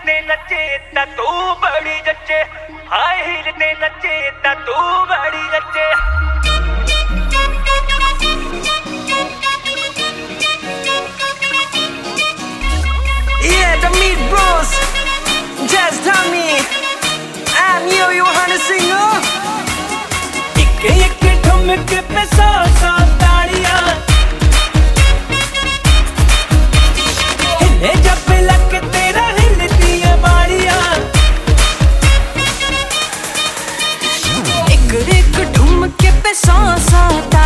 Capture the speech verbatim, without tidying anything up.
हिलते नचे ता तू बड़ी जच्चे, हाय हिलते नचे ता तू बड़ी जच्चे। Yeah, the Meat Bros, Jazz Tommy, I'm you, you wanna sing up? एक एक ठुमक पे सौ सौ ताड़ियां, हिले जब लग तेरा हिलती है बाड़ियां। एक एक ठुमके पे सौ सौ